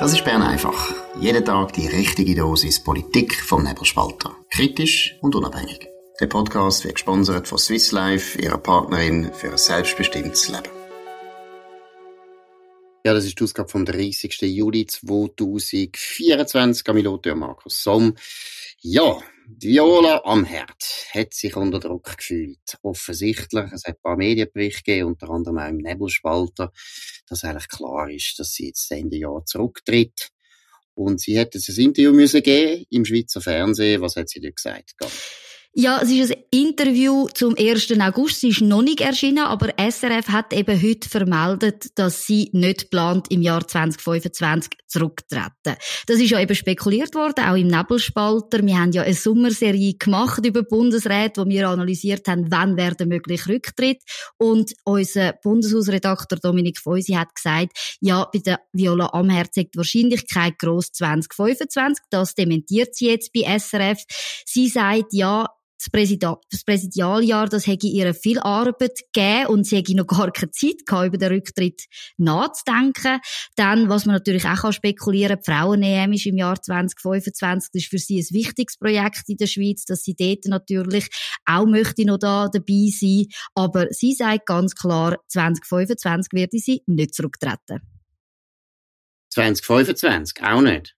Das ist Bern einfach. Jeden Tag die richtige Dosis Politik vom Nebelspalter. Kritisch und unabhängig. Der Podcast wird gesponsert von Swiss Life, ihrer Partnerin für ein selbstbestimmtes Leben. Ja, das ist die Ausgabe vom 30. Juli 2024. Camillo Markus Somm. Ja, Viola Amherd hat sich unter Druck gefühlt. Offensichtlich. Es hat ein paar Medienberichte gegeben, unter anderem auch im Nebelspalter, dass eigentlich klar ist, dass sie jetzt Ende Jahr zurücktritt. Und sie hätte ein Interview müssen geben im Schweizer Fernsehen. Was hat sie dir gesagt? Ja, es ist ein Interview zum 1. August. Sie ist noch nicht erschienen, aber SRF hat eben heute vermeldet, dass sie nicht plant, im Jahr 2025 zurückzutreten. Das ist ja eben spekuliert worden, auch im Nebelspalter. Wir haben ja eine Sommerserie gemacht über Bundesräte, wo wir analysiert haben, wann werden möglich Rücktritt. Und unser Bundeshausredakteur Dominik Feusi hat gesagt, ja, bei der Viola Amherd sei die Wahrscheinlichkeit gross 2025. Das dementiert sie jetzt bei SRF. Sie sagt, ja, das Präsidialjahr, das hätte ihr viel Arbeit gegeben und sie hätte noch gar keine Zeit gehabt, über den Rücktritt nachzudenken. Dann, was man natürlich auch spekulieren kann, die Frauen-EM ist im Jahr 2025, das ist für sie ein wichtiges Projekt in der Schweiz, dass sie dort natürlich auch möchte noch da dabei sein. Aber sie sagt ganz klar, 2025 werde sie nicht zurücktreten. 2025? Auch nicht?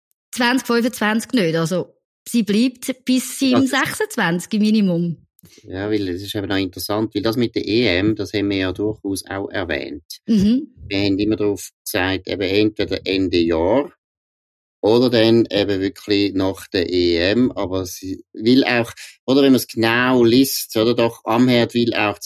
2025 nicht, also sie bleibt bis sie im 26 im Minimum. Ja, weil das ist eben auch interessant, weil das mit der EM, das haben wir ja durchaus auch erwähnt. Mhm. Wir haben immer darauf gesagt, eben entweder Ende Jahr oder dann eben wirklich nach der EM, aber sie will auch, oder wenn man es genau liest, oder doch, Amherd will auch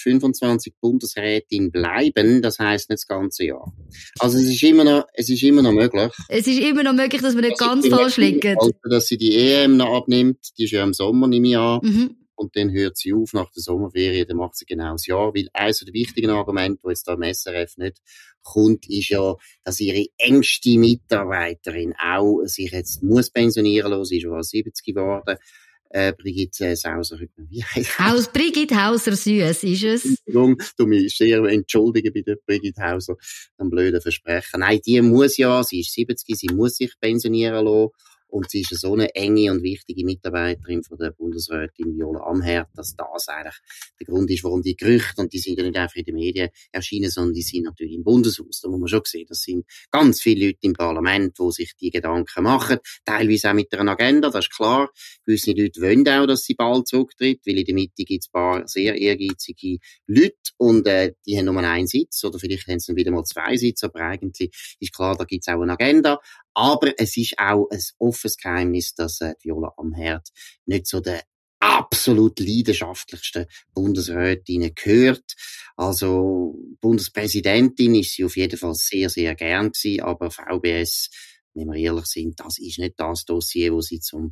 2025 Bundesrätin bleiben, das heisst nicht das ganze Jahr. Also es ist immer noch möglich. Es ist immer noch möglich, dass wir nicht ganz falsch liegen. Also, dass sie die EM noch abnimmt, die ist ja im Sommer im Jahr. Mhm. Und dann hört sie auf nach der Sommerferien, dann macht sie genau das Jahr. Weil eines der wichtigen Argumente, die jetzt da im SRF nicht kommt, ist ja, dass ihre engste Mitarbeiterin auch sich jetzt muss pensionieren lassen. Sie ist schon 70 geworden. Brigitte Sauser, wie heißt Aus Brigitte Hauser-Süss ist es. Entschuldigung, du mich sehr entschuldigen bei der Brigitte Hauser, einem blöden Versprechen. Nein, die muss ja, sie ist 70, sie muss sich pensionieren lassen. Und sie ist so eine enge und wichtige Mitarbeiterin von der Bundesrätin Viola Amherd, dass das eigentlich der Grund ist, warum die Gerüchte, und die sind ja nicht einfach in den Medien erschienen, sondern die sind natürlich im Bundeshaus. Da muss man schon sehen, das sind ganz viele Leute im Parlament, die sich die Gedanken machen, teilweise auch mit einer Agenda, das ist klar. Gewisse Leute wollen auch, dass sie bald zurücktritt, weil in der Mitte gibt es ein paar sehr ehrgeizige Leute und die haben nur einen Sitz, oder vielleicht haben sie dann wieder mal 2 Sitze, aber eigentlich ist klar, da gibt es auch eine Agenda. Aber es ist auch ein offenes Geheimnis, dass Viola Amherd nicht so der absolut leidenschaftlichsten Bundesrätin gehört. Also Bundespräsidentin ist sie auf jeden Fall sehr, sehr gern gewesen, aber VBS, wenn wir ehrlich sind, das ist nicht das Dossier, wo sie zu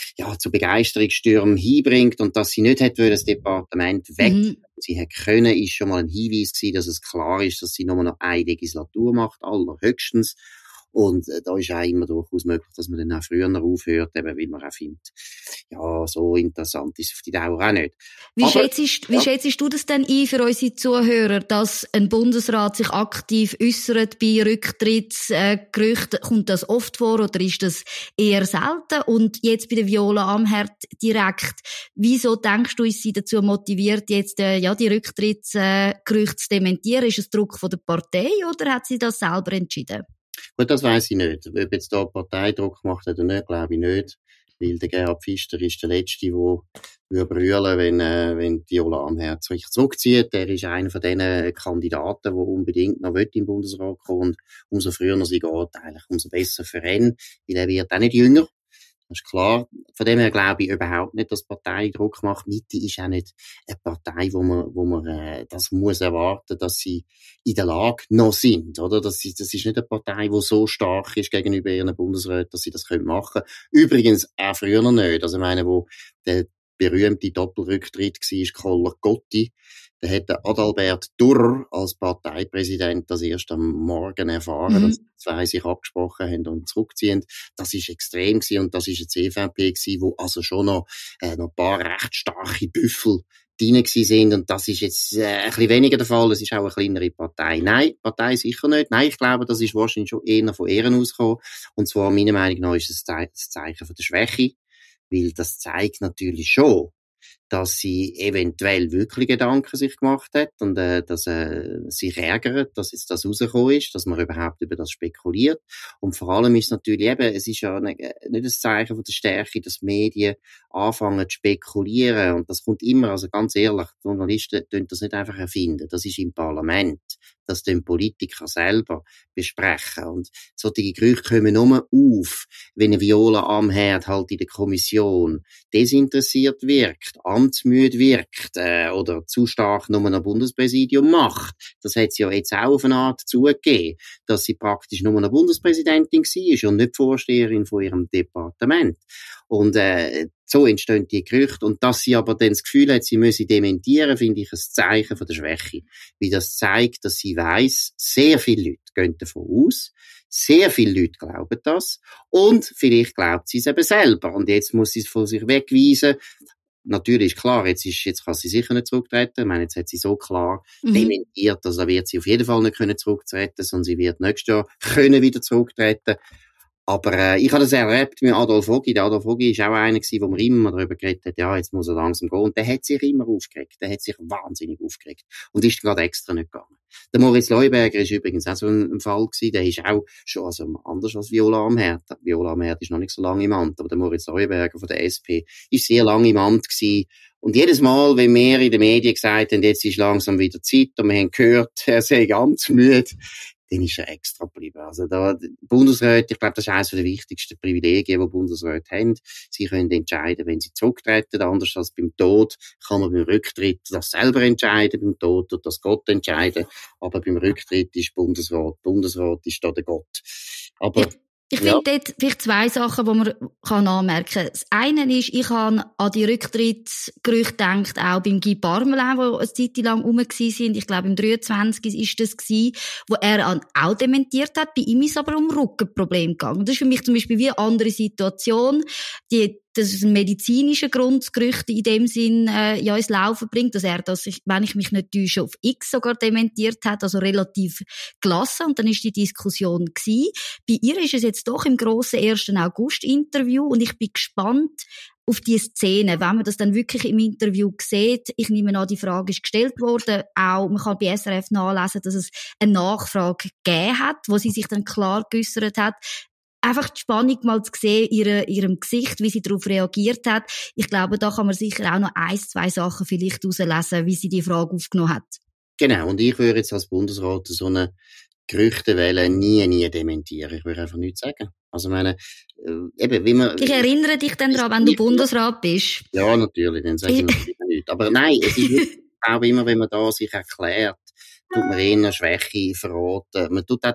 Begeisterungsstürmen hinbringt, und dass sie nicht hätte das Departement weg. Sie hätte können, ist schon mal ein Hinweis gewesen, dass es klar ist, dass sie nur noch eine Legislatur macht, allerhöchstens. Und da ist auch immer durchaus möglich, dass man dann auch früher aufhört, eben weil man auch findet, ja, so interessant ist auf die Dauer auch nicht. Wie schätzt du das denn ein für unsere Zuhörer, dass ein Bundesrat sich aktiv äußert bei Rücktrittsgerüchten? Kommt das oft vor oder ist das eher selten? Und jetzt bei der Viola Amherd direkt, wieso denkst du, ist sie dazu motiviert, jetzt die Rücktrittsgerüchte zu dementieren? Ist es Druck von der Partei oder hat sie das selber entschieden? Gut, das weiss ich nicht. Ob jetzt da Parteidruck gemacht hat oder nicht, glaube ich nicht. Weil der Gerhard Pfister ist der Letzte, der brüllen, wenn Viola Amherd sich zurückzieht. Er ist einer von diesen Kandidaten, der unbedingt noch im Bundesrat kommen. Und umso früher sie geht, eigentlich umso besser für ihn. Weil er wird auch nicht jünger. Das ist klar. Von dem her glaube ich überhaupt nicht, dass die Partei Druck macht. Mitte ist auch nicht eine Partei, wo man das muss erwarten, dass sie in der Lage noch sind, oder? Das ist nicht eine Partei, die so stark ist gegenüber ihren Bundesräten, dass sie das machen können. Übrigens auch früher noch nicht. Also ich meine, wo der berühmte Doppelrücktritt war, Koller Gotti, da hat der Adalbert Durr als Parteipräsident das erst am Morgen erfahren, dass die zwei sich abgesprochen haben und zurückziehen. Das ist extrem gewesen, und das ist eine CVP gewesen, wo also schon noch ein paar recht starke Büffel drin gewesen sind. Und das ist jetzt ein bisschen weniger der Fall. Es ist auch eine kleinere Partei. Nein, Partei sicher nicht. Nein, ich glaube, das ist wahrscheinlich schon eher von Ehren ausgekommen. Und zwar, meiner Meinung nach, ist es das Zeichen von der Schwäche. Weil das zeigt natürlich schon, dass sie eventuell wirklich Gedanken sich gemacht hat und dass sich ärgert, dass jetzt das rausgekommen ist, dass man überhaupt über das spekuliert. Und vor allem ist natürlich eben, es ist ja nicht ein Zeichen von der Stärke, dass Medien anfangen zu spekulieren. Und das kommt immer, also ganz ehrlich, die Journalisten tun das nicht einfach erfinden. Das ist im Parlament. Das den Politiker selber besprechen. Und solche Gerüchte kommen nur auf, wenn eine Viola Amherd halt in der Kommission desinteressiert wirkt, amtsmüde wirkt, oder zu stark nur ein Bundespräsidium macht. Das hat sie ja jetzt auch auf eine Art zugegeben, dass sie praktisch nur eine Bundespräsidentin war und nicht Vorsteherin von ihrem Departement. Und so entstehen die Gerüchte. Und dass sie aber dann das Gefühl hat, sie müsse dementieren, finde ich ein Zeichen von der Schwäche. Weil das zeigt, dass sie weiss, sehr viele Leute gehen davon aus, sehr viele Leute glauben das. Und vielleicht glaubt sie es eben selber. Und jetzt muss sie es von sich wegweisen. Natürlich ist klar, jetzt kann sie sicher nicht zurücktreten. Ich meine, jetzt hat sie so klar dementiert, also da wird sie auf jeden Fall nicht zurücktreten, sondern sie wird nächstes Jahr wieder zurücktreten. Aber ich habe das erlebt mit Adolf Ogi. Der Adolf Ogi ist auch einer gewesen, wo man immer darüber geredet hat, ja, jetzt muss er langsam gehen. Und der hat sich immer aufgeregt. Der hat sich wahnsinnig aufgeregt. Und ist gerade extra nicht gegangen. Der Moritz Leuenberger ist übrigens auch so ein Fall gewesen. Der ist auch schon anders als Viola Amherd. Viola Amherd ist noch nicht so lange im Amt. Aber der Moritz Leuenberger von der SP ist sehr lange im Amt gewesen. Und jedes Mal, wenn wir in den Medien gesagt haben, jetzt ist langsam wieder Zeit, und wir haben gehört, er sei amtsmüde, dann ist er extra geblieben. Also da, Bundesräte, ich glaube, das ist eines der wichtigsten Privilegien, die Bundesräte haben. Sie können entscheiden, wenn sie zurücktreten. Anders als beim Tod kann man beim Rücktritt das selber entscheiden. Beim Tod tut das Gott entscheiden. Aber beim Rücktritt ist Bundesrat. Bundesrat ist da der Gott. Aber ich finde dort vielleicht zwei Sachen, die man anmerken kann. Das eine ist, ich habe an die Rücktrittsgerüchte gedacht, auch beim Guy Parmelin, die eine Zeit lang rum waren. Ich glaube, im 23 ist das gewesen, wo er auch dementiert hat. Bei ihm ist es aber um Rückenproblem gegangen. Das ist für mich zum Beispiel wie eine andere Situation. Das ist ein medizinischer Grund, das Gerüchte in dem Sinn ja ins Laufen bringt, dass er das, wenn ich mich nicht täusche, auf X sogar dementiert hat, also relativ gelassen. Und dann ist die Diskussion gewesen. Bei ihr ist es jetzt doch im grossen 1. August-Interview und ich bin gespannt auf die Szene, wenn man das dann wirklich im Interview sieht. Ich nehme an, die Frage ist gestellt worden. Auch, man kann bei SRF nachlesen, dass es eine Nachfrage gegeben hat, wo sie sich dann klar geäussert hat. Einfach die Spannung mal zu sehen, ihrem Gesicht, wie sie darauf reagiert hat. Ich glaube, da kann man sicher auch noch 1-2 Sachen vielleicht herauslesen, wie sie die Frage aufgenommen hat. Genau, und ich würde jetzt als Bundesrat so eine Gerüchtewelle nie dementieren. Ich würde einfach nichts sagen. Also meine, eben, wie man... Ich erinnere dich dann daran, wenn du Bundesrat bist. Ja, natürlich, dann sage ich natürlich nichts. Aber nein, es ist wirklich, auch immer, wenn man da sich erklärt, tut man eher Schwäche verraten. Man tut auch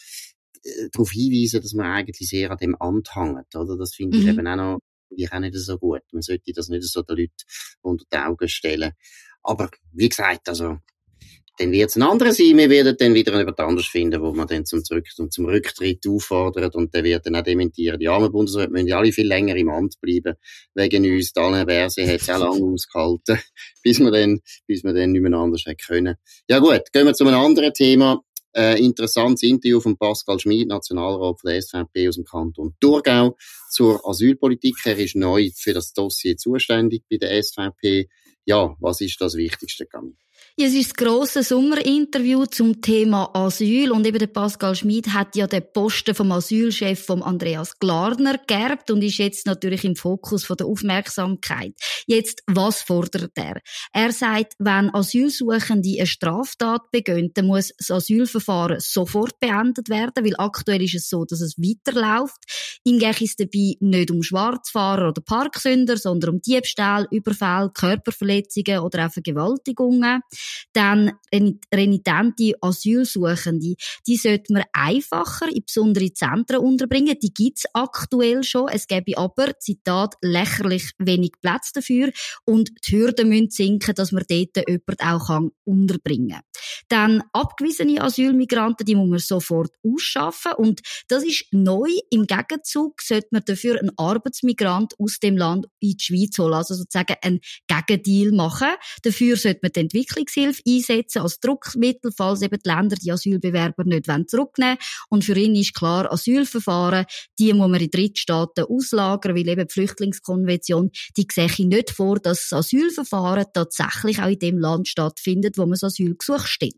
darauf hinweisen, dass man eigentlich sehr an dem Amt hängt, oder? Das finde ich eben auch nicht so gut. Man sollte das nicht so den Leuten unter die Augen stellen. Aber, wie gesagt, also, dann wird es ein anderer sein. Wir werden dann wieder jemand anderes finden, wo man dann zum Rücktritt auffordert und der wird dann auch dementieren. Die armen Bundesräte müssen ja alle viel länger im Amt bleiben. Wegen uns. Alain Berset hat es auch lange ausgehalten, bis wir dann nicht mehr anders können. Ja gut, gehen wir zu einem anderen Thema. Interessantes Interview von Pascal Schmid, Nationalrat von der SVP aus dem Kanton Thurgau, zur Asylpolitik. Er ist neu für das Dossier zuständig bei der SVP. Ja, was ist das Wichtigste, Camille? Ja, es ist das grosse Sommerinterview zum Thema Asyl und eben der Pascal Schmid hat ja den Posten vom Asylchef vom Andreas Glarner geerbt und ist jetzt natürlich im Fokus von der Aufmerksamkeit. Jetzt, was fordert er? Er sagt, wenn Asylsuchende eine Straftat begehen, dann muss das Asylverfahren sofort beendet werden, weil aktuell ist es so, dass es weiterläuft. Ihm geht es dabei nicht um Schwarzfahrer oder Parksünder, sondern um Diebstahl, Überfall, Körperverletzungen oder auch Vergewaltigungen. Dann renitente Asylsuchende, die sollte man einfacher in besondere Zentren unterbringen. Die gibt's aktuell schon. Es gäbe aber, Zitat, lächerlich wenig Platz dafür und die Hürden müssen sinken, dass man dort jemanden auch unterbringen kann. Dann abgewiesene Asylmigranten, die muss man sofort ausschaffen und das ist neu. Im Gegenzug sollte man dafür einen Arbeitsmigrant aus dem Land in die Schweiz holen, also sozusagen einen Gegendeal machen. Dafür sollte man die Entwicklungshilfe einsetzen als Druckmittel, falls eben die Länder die Asylbewerber nicht zurücknehmen wollen. Und für ihn ist klar, Asylverfahren, die muss man in Drittstaaten auslagern, weil eben die Flüchtlingskonvention, die sehe ich nicht vor, dass das Asylverfahren tatsächlich auch in dem Land stattfindet, wo man das Asylgesuch stellt.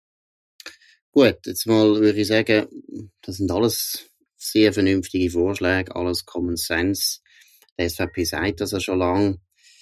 Gut, jetzt mal würde ich sagen, das sind alles sehr vernünftige Vorschläge, alles Common Sense. Die SVP sagt das ja schon lange.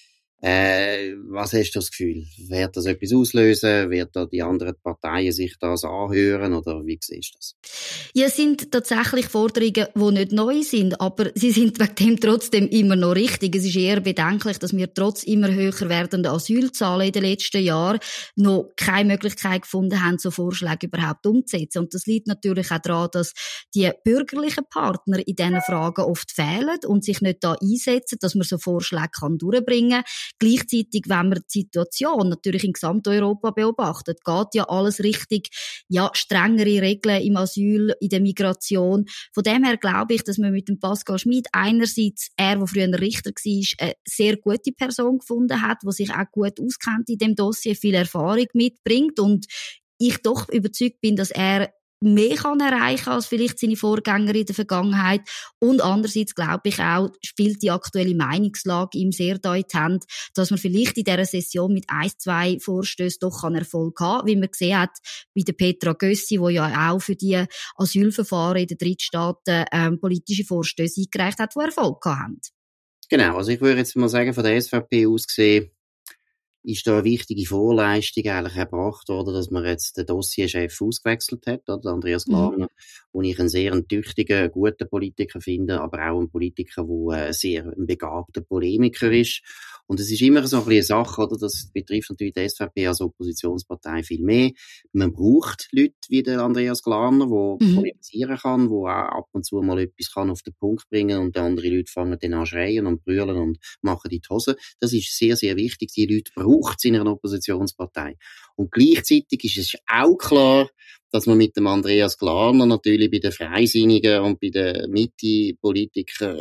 Was hast du das Gefühl? Wird das etwas auslösen? Wird da die anderen Parteien sich das anhören? Oder wie siehst du das? Ja, es sind tatsächlich Forderungen, die nicht neu sind, aber sie sind wegen dem trotzdem immer noch richtig. Es ist eher bedenklich, dass wir trotz immer höher werdender Asylzahlen in den letzten Jahren noch keine Möglichkeit gefunden haben, so Vorschläge überhaupt umzusetzen. Und das liegt natürlich auch daran, dass die bürgerlichen Partner in diesen Fragen oft fehlen und sich nicht da einsetzen, dass man so Vorschläge durchbringen kann. Gleichzeitig, wenn man die Situation natürlich in Gesamteuropa beobachtet, geht ja alles richtig, ja, strengere Regeln im Asyl, in der Migration. Von dem her glaube ich, dass man mit dem Pascal Schmid einerseits, der früher Richter war, eine sehr gute Person gefunden hat, die sich auch gut auskennt in dem Dossier, viel Erfahrung mitbringt und ich doch überzeugt bin, dass er mehr kann erreichen als vielleicht seine Vorgänger in der Vergangenheit. Und andererseits glaube ich auch, spielt die aktuelle Meinungslage ihm sehr da in die Hand, dass man vielleicht in dieser Session mit 1-2 Vorstößen doch Erfolg haben kann, wie man gesehen hat bei der Petra Gössi, die ja auch für die Asylverfahren in den Drittstaaten politische Vorstöße eingereicht hat, die Erfolg gehabt haben. Genau, also ich würde jetzt mal sagen, von der SVP aus gesehen, ist da eine wichtige Vorleistung eigentlich erbracht worden, dass man jetzt den Dossierchef ausgewechselt hat, oder? Andreas Glarner, wo ich einen sehr tüchtigen, guten Politiker finde, aber auch einen Politiker, der sehr ein begabter Polemiker ist. Und es ist immer so ein bisschen eine Sache, oder? Das betrifft natürlich die SVP als Oppositionspartei viel mehr. Man braucht Leute wie der Andreas Glarner, der polemisieren kann, der auch ab und zu mal etwas kann auf den Punkt bringen und andere Leute fangen dann an schreien und brüllen und machen die Hose. Das ist sehr, sehr wichtig. Die Leute braucht es in einer Oppositionspartei. Und gleichzeitig ist es auch klar, dass man mit dem Andreas Glarner natürlich bei den Freisinnigen und bei den Mitte-Politikern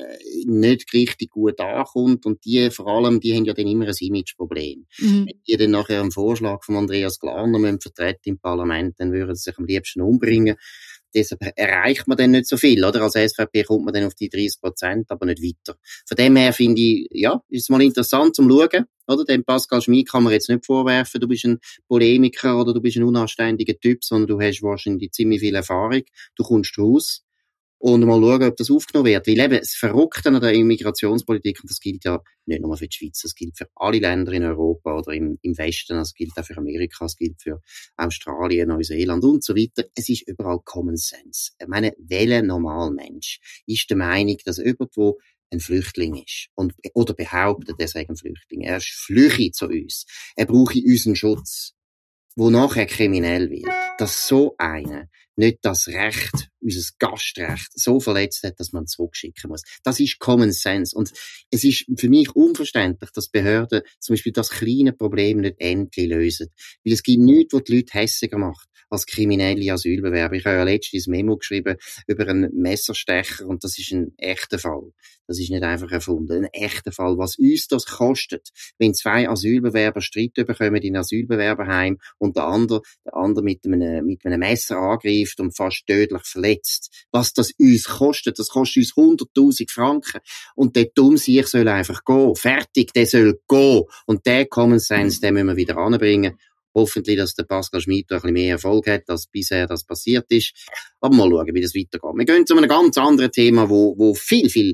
nicht richtig gut ankommt. Und die vor allem, die haben ja dann immer ein Imageproblem. Wenn die dann nachher einen Vorschlag von Andreas Glarner vertreten im Parlament, dann würden sie sich am liebsten umbringen. Deshalb erreicht man dann nicht so viel, oder? Als SVP kommt man dann auf die 30%, aber nicht weiter. Von dem her finde ich, ja, ist es mal interessant zum Schauen, oder? Dem Pascal Schmid kann man jetzt nicht vorwerfen, du bist ein Polemiker oder du bist ein unanständiger Typ, sondern du hast wahrscheinlich ziemlich viel Erfahrung. Du kommst raus. Und mal schauen, ob das aufgenommen wird. Weil eben das Verrückte an der Immigrationspolitik, und das gilt ja nicht nur für die Schweiz, das gilt für alle Länder in Europa oder im Westen, das gilt auch für Amerika, das gilt für Australien, Neuseeland und so weiter. Es ist überall Common Sense. Ich meine, welcher Normalmensch ist der Meinung, dass jemand, der ein Flüchtling ist oder behauptet, er sei ein Flüchtling, er flüche zu uns, er brauche unseren Schutz, wo nachher kriminell wird, dass so einer nicht das Recht, unser Gastrecht, so verletzt hat, dass man zurückschicken muss. Das ist Common Sense. Und es ist für mich unverständlich, dass Behörden zum Beispiel das kleine Problem nicht endlich lösen. Weil es gibt nichts, was die Leute hässiger macht als kriminelle Asylbewerber. Ich habe ja letztens ein Memo geschrieben über einen Messerstecher und das ist ein echter Fall. Das ist nicht einfach erfunden. Ein echter Fall. Was uns das kostet, wenn 2 Asylbewerber Streit bekommen in Asylbewerberheim und der andere mit einem Messer angreift und fast tödlich verletzt. Was das uns kostet, das kostet uns 100.000 Franken. Und der Dummsiech soll einfach gehen. Fertig, der soll gehen. Und der Common Sense, den müssen wir wieder anbringen. Hoffentlich, dass der Pascal Schmid ein bisschen mehr Erfolg hat, als bisher das passiert ist. Aber mal schauen, wie das weitergeht. Wir gehen zu einem ganz anderen Thema, wo viel,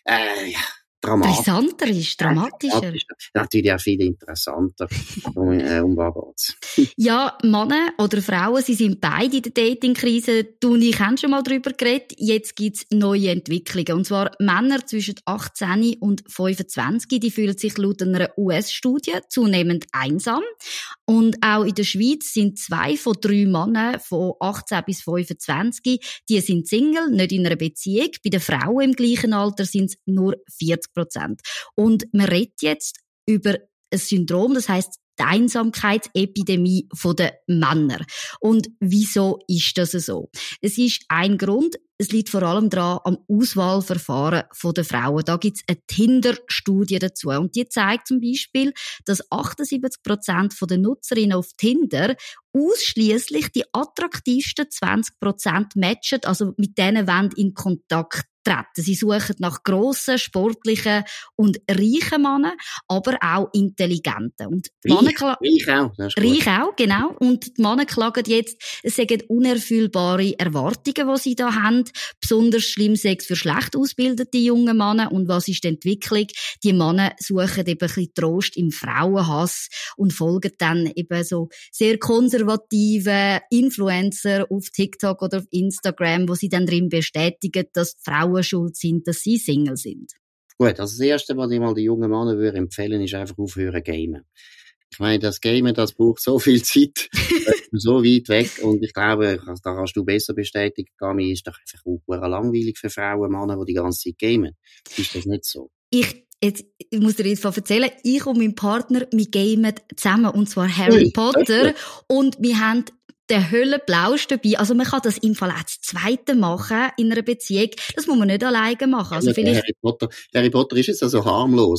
brisanter ist, dramatischer. Natürlich auch viel interessanter. Um was geht's? Ja, Männer oder Frauen, sie sind beide in der Dating-Krise. Du und ich haben schon mal darüber geredet. Jetzt gibt's neue Entwicklungen. Und zwar Männer zwischen 18 und 25, die fühlen sich laut einer US-Studie zunehmend einsam. Und auch in der Schweiz sind 2 von 3 Männern von 18 bis 25, die sind Single, nicht in einer Beziehung. Bei den Frauen im gleichen Alter sind es nur 40%. Und man redet jetzt über ein Syndrom, das heisst die Einsamkeitsepidemie der Männer. Und wieso ist das so? Es ist ein Grund, es liegt vor allem daran am Auswahlverfahren der Frauen. Da gibt es eine Tinder-Studie dazu. Und die zeigt zum Beispiel, dass 78% der Nutzerinnen auf Tinder ausschliesslich die attraktivsten 20% matchen, also mit denen wollen in Kontakt treten. Sie suchen nach grossen, sportlichen und reichen Männern, aber auch intelligenten. Und Reich auch. Reich auch, genau. Und die Männer klagen jetzt, es seien unerfüllbare Erwartungen, die sie da haben. Besonders schlimm sei es für schlecht ausgebildete junge Männer. Und was ist die Entwicklung? Die Männer suchen eben ein bisschen Trost im Frauenhass und folgen dann eben so sehr konservative Influencer auf TikTok oder auf Instagram, wo sie dann drin bestätigen, dass die Frauen schuld sind, dass sie Single sind. Gut, also das Erste, was ich mal den jungen Männern würde empfehlen, ist einfach aufhören zu gamen. Ich meine, das Gamen, das braucht so viel Zeit, so weit weg, und ich glaube, da kannst du besser bestätigen, Gami, ist doch einfach auch langweilig für Frauen, Männer, die die ganze Zeit gamen. Ist das nicht so? Ich muss dir jetzt erzählen, ich und mein Partner, wir gamen zusammen, und zwar Harry Potter, und wir haben den Höllenblausch dabei. Also man kann das im Fall auch das Zweite machen in einer Beziehung. Das muss man nicht alleine machen. Also vielleicht Harry Potter ist jetzt also harmlos.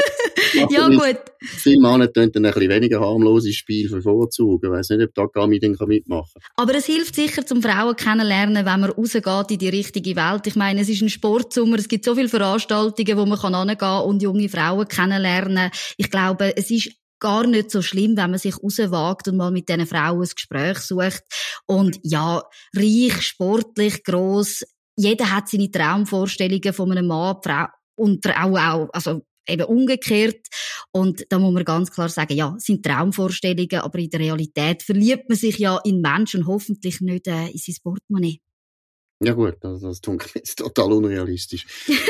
Ja, gut. Viele Männer tun dann ein bisschen weniger harmloses Spiel bevorzugen. Ich weiss nicht, ob da Gami dann mitmachen kann. Aber es hilft sicher, zum Frauen kennenlernen, wenn man rausgeht in die richtige Welt. Ich meine, es ist ein Sportsommer, es gibt so viele Veranstaltungen, wo man hingehen kann und junge Frauen kennenlernen. Ich glaube, es ist gar nicht so schlimm, wenn man sich rauswagt und mal mit diesen Frauen ein Gespräch sucht. Und ja, reich, sportlich, gross. Jeder hat seine Traumvorstellungen von einem Mann, Frau und Frauen auch, also eben umgekehrt. Und da muss man ganz klar sagen, ja, es sind Traumvorstellungen, aber in der Realität verliebt man sich ja in Menschen und hoffentlich nicht in sein Portemonnaie. Ja gut, das tut mir jetzt total unrealistisch.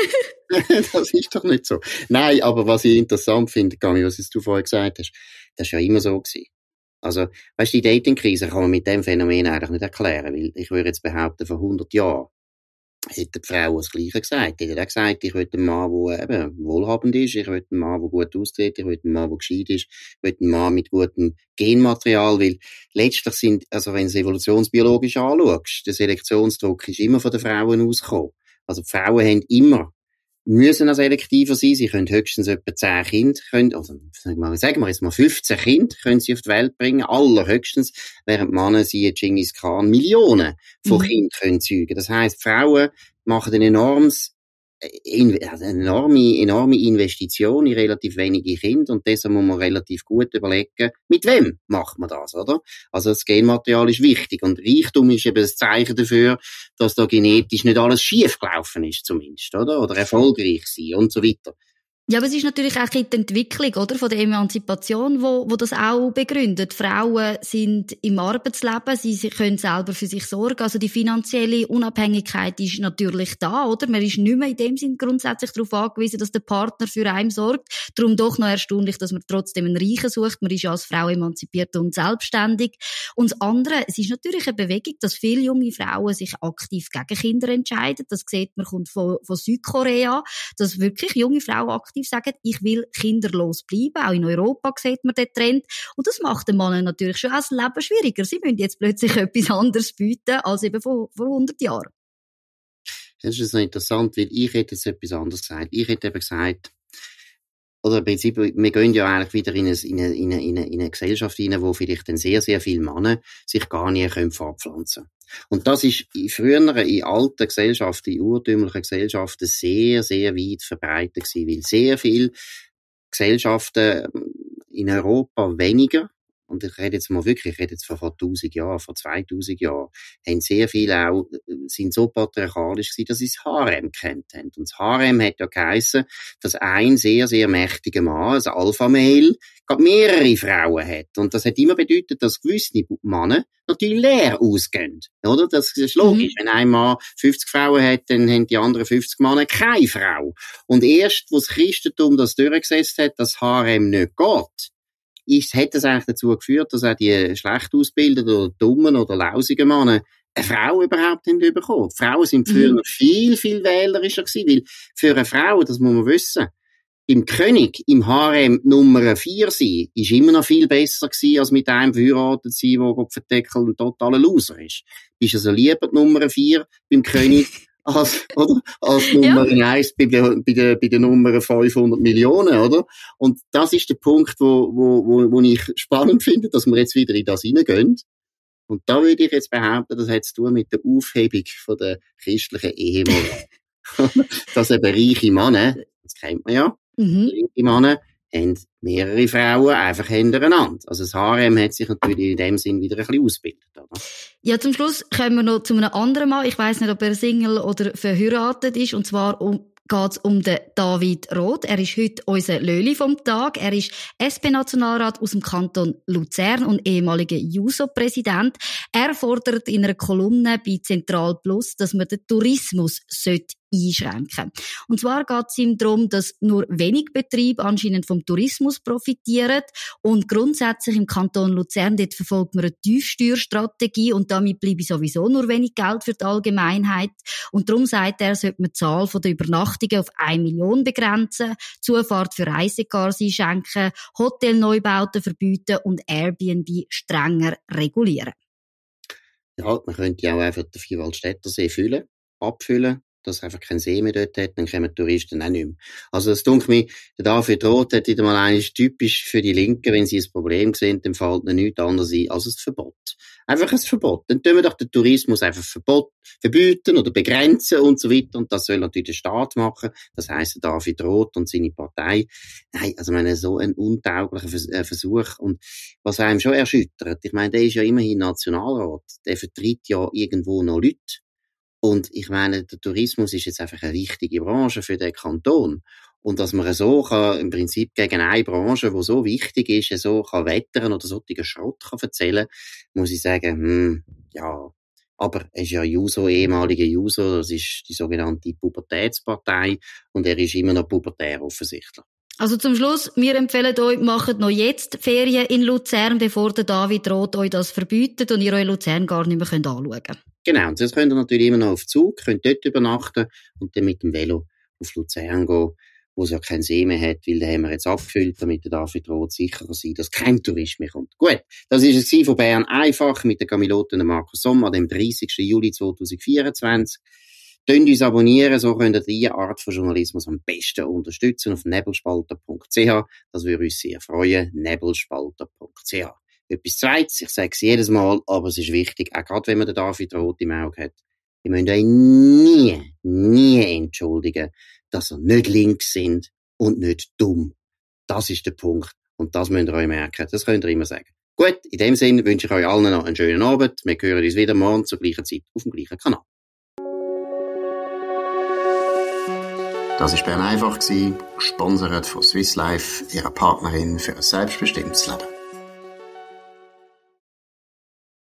Das ist doch nicht so. Nein, aber was ich interessant finde, Gami, was du vorher gesagt hast, das ist ja immer so gewesen. Also, weißt du, die Dating-Krise kann man mit dem Phänomen eigentlich nicht erklären, weil ich würde jetzt behaupten, vor 100 Jahren hätte die Frau das Gleiche gesagt. Hätte auch gesagt, ich will einen Mann, der eben wohlhabend ist, ich will einen Mann, der gut aussieht, ich will einen Mann, der gescheit ist, ich will einen Mann mit gutem Genmaterial, weil letztlich sind, also wenn du es evolutionsbiologisch anschaust, der Selektionsdruck ist immer von den Frauen ausgekommen. Also die Frauen haben immer müssen auch selektiver sein. Sie können höchstens etwa 10 Kinder, sagen wir jetzt mal 15 Kinder können sie auf die Welt bringen, allerhöchstens, während Männer sie Genghis Khan Millionen von Kindern können zeugen. Das heisst, Frauen machen eine enorme Investition in relativ wenige Kinder, und deshalb muss man relativ gut überlegen, mit wem macht man das, oder? Also das Genmaterial ist wichtig, und Reichtum ist eben das Zeichen dafür, dass da genetisch nicht alles schief gelaufen ist, zumindest, oder? Oder erfolgreich sein und so weiter. Ja, aber es ist natürlich auch die Entwicklung, oder, von der Emanzipation, wo das auch begründet. Frauen sind im Arbeitsleben, sie können selber für sich sorgen. Also die finanzielle Unabhängigkeit ist natürlich da, oder? Man ist nicht mehr in dem Sinn grundsätzlich darauf angewiesen, dass der Partner für einen sorgt. Darum doch noch erstaunlich, dass man trotzdem einen Reichen sucht. Man ist ja als Frau emanzipiert und selbstständig. Und das andere, es ist natürlich eine Bewegung, dass viele junge Frauen sich aktiv gegen Kinder entscheiden. Das sieht man, kommt von Südkorea, dass wirklich junge Frauen aktiv sagen, ich will kinderlos bleiben. Auch in Europa sieht man den Trend. Und das macht den Männern natürlich schon auch das Leben schwieriger. Sie müssen jetzt plötzlich etwas anderes bieten als eben vor 100 Jahren. Das ist noch interessant, weil ich hätte jetzt etwas anderes gesagt. Ich hätte eben gesagt, oder im Prinzip, wir gehen ja eigentlich wieder in eine Gesellschaft hinein, wo vielleicht dann sehr, sehr viele Männer sich gar nie fortpflanzen können. Und das ist in alten Gesellschaften, in urtümlichen Gesellschaften sehr, sehr weit verbreitet gewesen, weil sehr viele Gesellschaften in Europa weniger, und ich rede jetzt vor 1000 Jahren, vor 2000 Jahren, haben sehr viele auch, sind so patriarchalisch gewesen, dass sie das Harem kennt haben. Und das Harem hat ja geheissen, dass ein sehr, sehr mächtiger Mann, also Alpha-Male, mehrere Frauen hat. Und das hat immer bedeutet, dass gewisse Männer natürlich leer ausgehen. Oder? Das ist logisch. Wenn ein Mann 50 Frauen hat, dann haben die anderen 50 Männer keine Frau. Und erst, wo das Christentum das durchgesetzt hat, dass Harem nicht geht, hat das eigentlich dazu geführt, dass auch die schlecht ausgebildeten oder dummen oder lausigen Männer eine Frau überhaupt haben bekommen. Frauen sind früher noch viel, viel wählerischer gewesen, weil für eine Frau, das muss man wissen, im König, im Harem Nummer 4 sein, ist immer noch viel besser gewesen, als mit einem verheiratet sein, der Gott verdeckel ein totaler Loser ist. Bist also lieber die Nummer 4 beim König als Nummer 1 bei der Nummer 500 Millionen, oder? Und das ist der Punkt, wo ich spannend finde, dass wir jetzt wieder in das hineingehen. Und da würde ich jetzt behaupten, das hat zu tun mit der Aufhebung von der christlichen Ehemoral. Dass eben reiche Männer, das kennt man ja, reiche Männer haben mehrere Frauen einfach hintereinander. Also das Harem hat sich natürlich in dem Sinn wieder ein bisschen ausgebildet, oder? Ja, zum Schluss kommen wir noch zu einem anderen Mann. Ich weiss nicht, ob er Single oder verheiratet ist, und zwar geht's um den David Roth. Er ist heute unser Löli vom Tag. Er ist SP-Nationalrat aus dem Kanton Luzern und ehemaliger JUSO-Präsident. Er fordert in einer Kolumne bei Zentral Plus, dass man den Tourismus einschränken. Und zwar geht es ihm darum, dass nur wenig Betriebe anscheinend vom Tourismus profitieren, und grundsätzlich im Kanton Luzern, dort verfolgt man eine Tiefsteuerstrategie und damit bleibe sowieso nur wenig Geld für die Allgemeinheit, und darum sagt er, sollte man die Zahl der Übernachtungen auf 1 Million begrenzen, Zufahrt für Reisecars einschränken, Hotelneubauten verbieten und Airbnb strenger regulieren. Ja, man könnte ja auch einfach den Vierwaldstättersee abfüllen, dass einfach kein See mehr dort hat, dann kommen die Touristen auch nicht mehr. Also das dunkelt mir, der David Roth hat wieder mal eines typisch für die Linken, wenn sie ein Problem sehen, dann fällt ihnen nichts anderes ein als ein Verbot. Einfach ein Verbot. Dann tun wir doch den Tourismus einfach verbieten oder begrenzen und so weiter, und das soll natürlich der Staat machen. Das heisst, der David Roth und seine Partei. Nein, also ich meine, so ein untauglicher Versuch, und was einem schon erschüttert, ich meine, der ist ja immerhin Nationalrat, der vertritt ja irgendwo noch Leute. Und ich meine, der Tourismus ist jetzt einfach eine wichtige Branche für den Kanton. Und dass man so kann, im Prinzip gegen eine Branche, die so wichtig ist, so kann wettern oder solchen Schrott kann erzählen, muss ich sagen, ja. Aber er ist ja ehemaliger JUSO, das ist die sogenannte Pubertätspartei, und er ist immer noch pubertär offensichtlich. Also zum Schluss, wir empfehlen euch, macht noch jetzt Ferien in Luzern, bevor der David Roth euch das verbietet und ihr euch Luzern gar nicht mehr anschauen könnt. Genau, und jetzt könnt ihr natürlich immer noch auf Zug, könnt dort übernachten und dann mit dem Velo auf Luzern gehen, wo es ja keinen See mehr hat, weil den haben wir jetzt abgefüllt, damit der David Roth sicherer sein, dass kein Tourist mehr kommt. Gut, das war es von Bern einfach mit der Camilote und Markus Sommer am 30. Juli 2024. Könnt uns abonnieren, so könnt ihr diese Art von Journalismus am besten unterstützen auf nebelspalter.ch. Das würde uns sehr freuen. Nebelspalter.ch. Etwas Zweites, ich sage es jedes Mal, aber es ist wichtig, auch gerade wenn man den David Roth im Auge hat. Ihr müsst euch nie entschuldigen, dass ihr nicht links sind und nicht dumm. Das ist der Punkt. Und das müsst ihr euch merken. Das könnt ihr immer sagen. Gut, in dem Sinne wünsche ich euch allen noch einen schönen Abend. Wir hören uns wieder morgen zur gleichen Zeit auf dem gleichen Kanal. Das war Bern einfach, gesponsert von Swiss Life, ihrer Partnerin für ein selbstbestimmtes Leben.